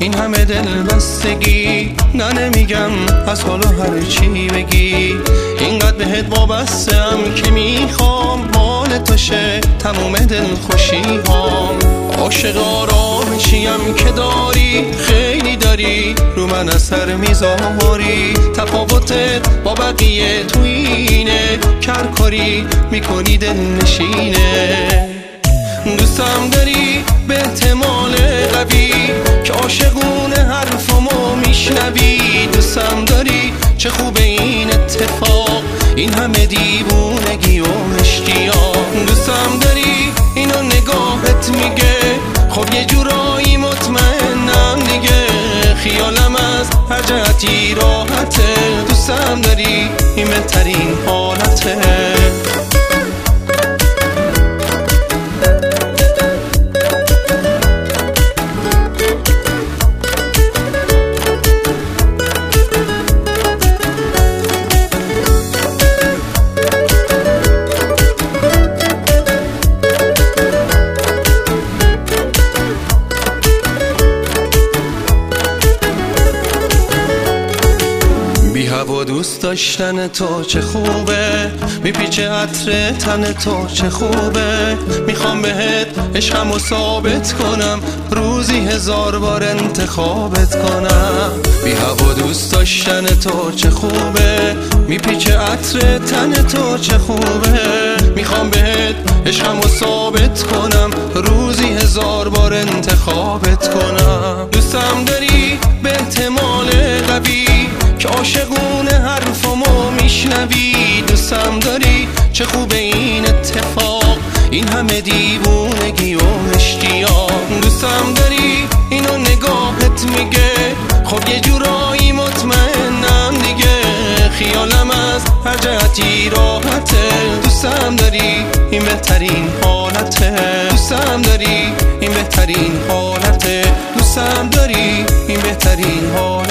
این همه دل بستگی، نه نمیگم از حالا هر چی بگی. اینقدر بهت وابسته‌ام که میخوام حال تو شه تموم دل خوشی هام. عاشق آرامشیم که داری، خیلی داری رو من اثر میذاری. تفاوتت با بقیه تو اینه، کر کاری میکنی دل نشینه. دوستم داری به احتمال قوی که عاشقونه حرفمو میشنوی. دوستم داری چه خوبه این اتفاق، این همه دیوونگی و اشتیاق. دوستم داری اینو نگاهت میگه، خب یه جورایی مطمئنم دیگه. خیالم از هر جهتی راحته، دوستم داری این بهترین حالته. و دوست داشتن تو چه خوبه، میپیچه عطر تن تو چه خوبه. میخوام بهت عشقمو ثابت کنم، روزی 1000 بار انتخابت کنم. بی هوا دوست داشتن تو چه خوبه، میپیچه عطر تن تو چه خوبه. میخوام بهت عشقمو ثابت کنم، روزی 1000 بار انتخابت کنم. دوستم داری به احتمال قوی که عاشقونه حرفمو میشنوی. دوستم داری چه خوبه این اتفاق، این همه دیوونگی و اشتیاق. دوستم داری اینو نگاهت میگه، خب یه جورایی مطمئنم دیگه. خیالم از هر جهتی راحته، دوستم داری این بهترین حالته. دوستم داری این بهترین حالته، دوستم داری این بهترین حالته.